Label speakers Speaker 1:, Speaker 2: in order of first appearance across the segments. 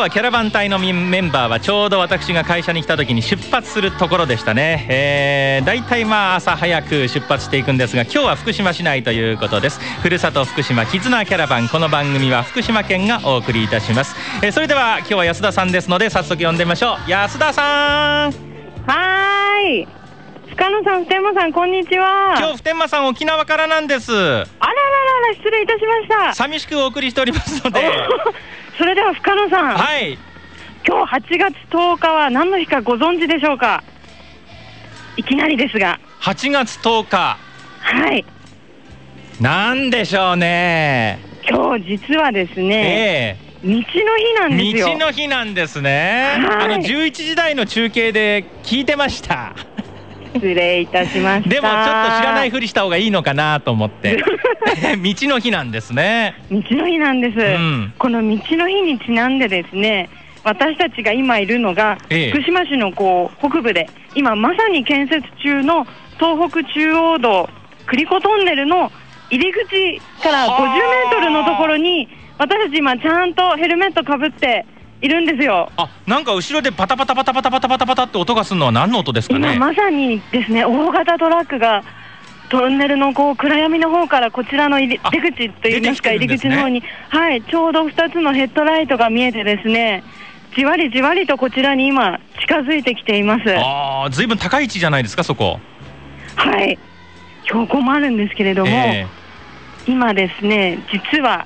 Speaker 1: はキャラバン隊のメンバーはちょうど私が会社に来た時に出発するところでしたね。だいたい朝早く出発していくんですが、今日は福島市内ということです。ふるさと福島絆キャラバン、この番組は福島県がお送りいたします。それでは今日は安田さんですので早速呼んでみましょう。安田さん。
Speaker 2: はーい、深野さん、普天間さん、こんにちは。
Speaker 1: 今日普天間さん沖縄からなんです。
Speaker 2: あらららら、失礼いたしました。
Speaker 1: 寂しくお送りしておりますので
Speaker 2: それでは深野さん、
Speaker 1: はい、
Speaker 2: 今日8月10日は何の日かご存知でしょうか。いきなりですが。
Speaker 1: 8月10日、
Speaker 2: はい、
Speaker 1: なんでしょうね。
Speaker 2: 今日実はですね、道の日なんですよ。
Speaker 1: 道の日なんですね。11時台の中継で聞いてました
Speaker 2: 失礼いたしました。
Speaker 1: でもちょっと知らないふりした方がいいのかなと思って道の日なんですね。
Speaker 2: 道の日なんです、この道の日にちなんでですね、私たちが今いるのが、福島市の北部で今まさに建設中の東北中央道栗子トンネルの入り口から50メートルのところに、私たち今ちゃんとヘルメットかぶっているんですよ。
Speaker 1: なんか後ろでパタパタパタパタパタパタパタって音がするのは何の音ですかね。
Speaker 2: 今まさにですね、大型トラックがトンネルの暗闇の方からこちらの出口といいますか、入り口の方に、はい、ちょうど2つのヘッドライトが見えてですね、じわりじわりとこちらに今近づいてきています。
Speaker 1: ずいぶん高い位置じゃないですか、そこ。
Speaker 2: はい、標高もあるんですけれども、今ですね、実は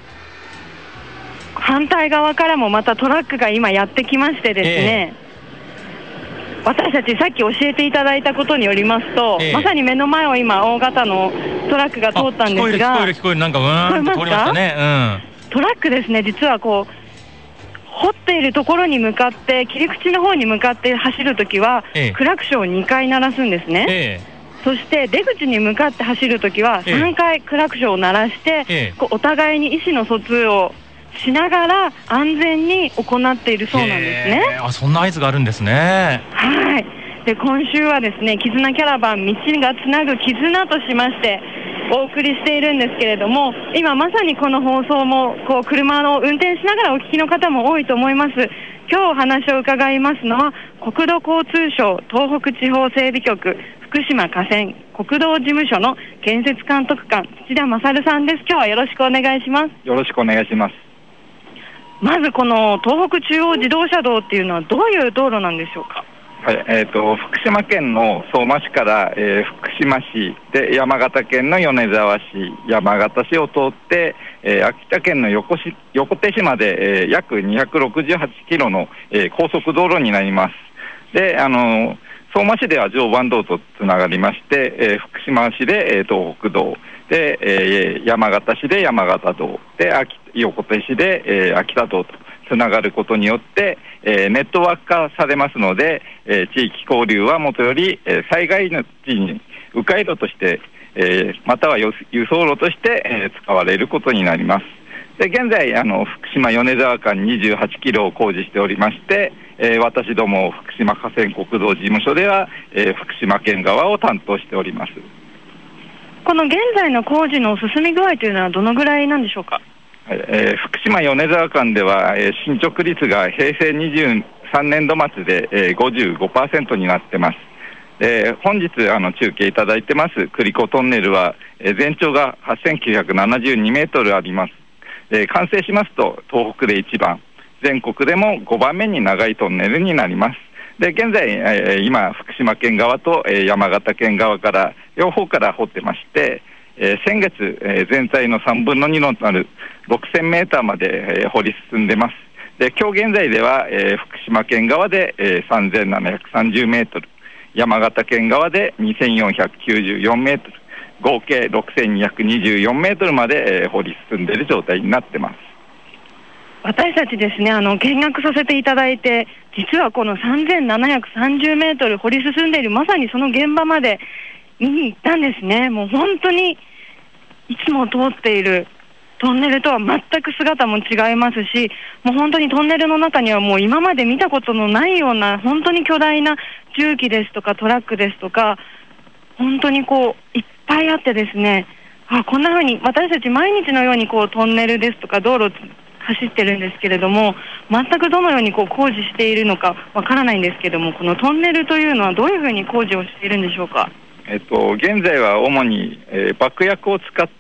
Speaker 2: 反対側からもまたトラックが今やってきましてですね、私たちさっき教えていただいたことによりますと、まさに目の前を今大型のトラックが通ったんですが、
Speaker 1: 聞こえるなんかうーんと通りましたね。
Speaker 2: トラックですね、実は掘っているところに向かって切り口の方に向かって走るときは、クラクションを2回鳴らすんですね。そして出口に向かって走るときは3回クラクションを鳴らして、お互いに意思の疎通をしながら安全に行っているそうなんですね。
Speaker 1: そんな合図があるんですね。
Speaker 2: はい。で、今週はですね、絆キャラバン道がつなぐ絆としましてお送りしているんですけれども、今まさにこの放送も車を運転しながらお聞きの方も多いと思います。今日お話を伺いますのは国土交通省東北地方整備局福島河川国道事務所の建設監督官土田勝さんです。今日はよろしくお願いします。
Speaker 3: よろしくお願いします。
Speaker 2: まずこの東北中央自動車道っていうのはどういう道路なんでしょうか。
Speaker 3: はい、福島県の相馬市から、福島市で山形県の米沢市、山形市を通って、秋田県の横手市まで、約268キロの、高速道路になります。で、相馬市では常磐道とつながりまして、福島市で、東北道で、山形市で山形道で横手市で、秋田道とつながることによって、ネットワーク化されますので、地域交流はもとより、災害の地に迂回路として、または輸送路として、使われることになります。で、現在福島米沢間28キロを工事しておりまして、私ども福島河川国道事務所では、福島県側を担当しております。
Speaker 2: この現在の工事の進み具合というのはどのぐらいなんでしょうか。
Speaker 3: 福島米沢間では、進捗率が平成23年度末で、55% になってます。本日中継いただいてます栗子トンネルは、全長が8972メートルあります。完成しますと東北で一番、全国でも5番目に長いトンネルになります。で、現在、今福島県側と、山形県側から両方から掘ってまして、先月、全体の3分の2のなる6000メーターまで、掘り進んでます。で、今日現在では、福島県側で、3730メートル、山形県側で2494メートル、合計6224メートルまで、掘り進んでいる状態になってます。
Speaker 2: 私たちですね、見学させていただいて、実はこの3730メートル掘り進んでいるまさにその現場まで見に行ったんですね。もう本当にいつも通っているトンネルとは全く姿も違いますし、もう本当にトンネルの中にはもう今まで見たことのないような本当に巨大な重機ですとかトラックですとか、本当にいっぱいあってですね、こんな風に私たち毎日のようにトンネルですとか道路走ってるんですけれども、全くどのように工事しているのかわからないんですけども、このトンネルというのはどういうふうに工事をしているんでしょうか。
Speaker 3: 現在は主に、爆薬を使って、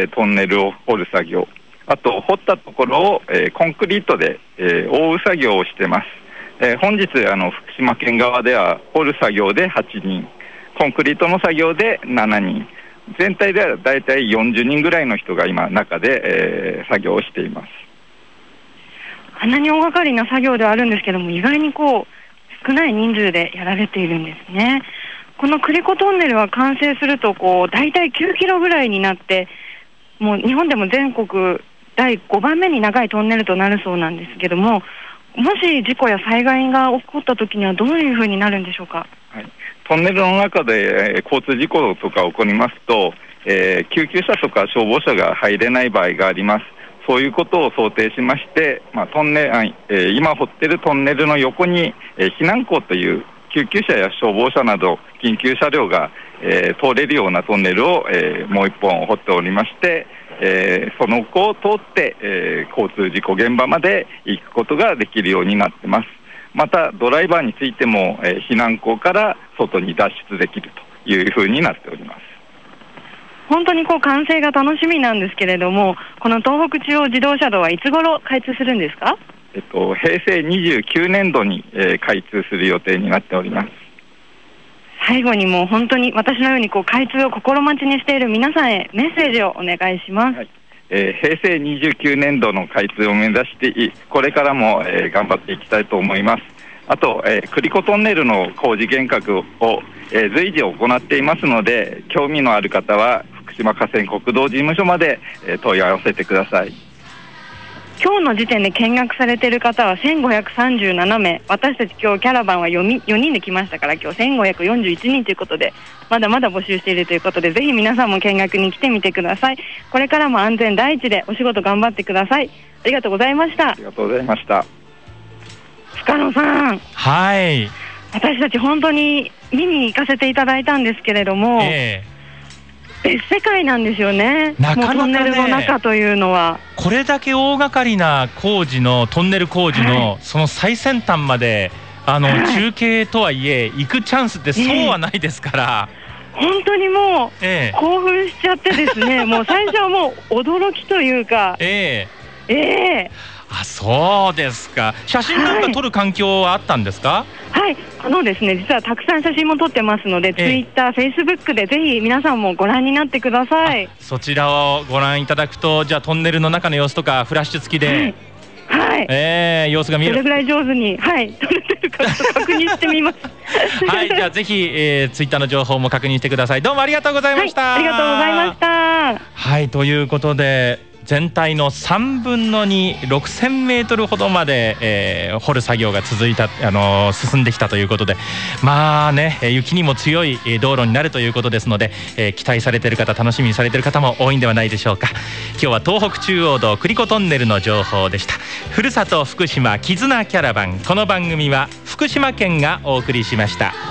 Speaker 3: トンネルを掘る作業、あと掘ったところを、コンクリートで、覆う作業をしています。本日福島県側では掘る作業で8人、コンクリートの作業で7人、全体ではだいたい40人ぐらいの人が今中で、作業をしています。
Speaker 2: あんなに大掛かりな作業ではあるんですけども、意外に少ない人数でやられているんですね。この栗子トンネルは完成するとだいたい9キロぐらいになって、もう日本でも全国第5番目に長いトンネルとなるそうなんですけども、もし事故や災害が起こった時にはどういうふうになるんでしょうか。
Speaker 3: はい、トンネルの中で、交通事故とか起こりますと、救急車とか消防車が入れない場合があります。そういうことを想定しまして、今掘っているトンネルの横に、避難溝という救急車や消防車など緊急車両が、通れるようなトンネルを、もう一本掘っておりまして、その子を通って、交通事故現場まで行くことができるようになってます。またドライバーについても、避難溝から外に脱出できるというふうになっております。
Speaker 2: 本当に完成が楽しみなんですけれども、この東北中央自動車道はいつ頃開通するんですか。
Speaker 3: 平成29年度に、開通する予定になっております。
Speaker 2: 最後にもう本当に私のように開通を心待ちにしている皆さんへメッセージをお願いします。
Speaker 3: はい、平成29年度の開通を目指してこれからも、頑張っていきたいと思います。あと、栗子トンネルの工事計画を、随時行っていますので、興味のある方は福島河川国道事務所まで、問い合わせてください。
Speaker 2: 今日の時点で見学されている方は1537名、私たち今日キャラバンは4人で来ましたから、今日1541人ということで、まだまだ募集しているということで、ぜひ皆さんも見学に来てみてください。これからも安全第一でお仕事頑張ってください。ありがとうございました。
Speaker 3: ありがとうございました。
Speaker 2: 深野さん、
Speaker 1: はい、
Speaker 2: 私たち本当に見に行かせていただいたんですけれども、別世界なんですよね。
Speaker 1: なかなかね、
Speaker 2: もうトンネルの中というのは
Speaker 1: これだけ大掛かりな工事のトンネル工事の、その最先端まで中継とはいえ行くチャンスってそうはないですから、
Speaker 2: 本当にもう、興奮しちゃってですねもう最初はもう驚きというか、
Speaker 1: あ、そうですか。写真なんか撮る環境はあったんですか。
Speaker 2: はい、ですね、実はたくさん写真も撮ってますので、ツイッター、フェイスブックでぜひ皆さんもご覧になってください。
Speaker 1: そちらをご覧いただくと、じゃあトンネルの中の様子とかフラッシュ付きで、様子が見える。
Speaker 2: どれぐらい上手に、撮れてるか確認してみます
Speaker 1: はい、じゃあぜひ、ツイッターの情報も確認してください。どうもありがとうございました。
Speaker 2: ありがとうございました。
Speaker 1: はい、ということで全体の3分の2、6000メートルほどまで、掘る作業が続いた、進んできたということで、まあね、雪にも強い道路になるということですので、期待されている方、楽しみにされている方も多いんではないでしょうか。今日は東北中央道栗子トンネルの情報でした。ふるさと福島絆キャラバン、この番組は福島県がお送りしました。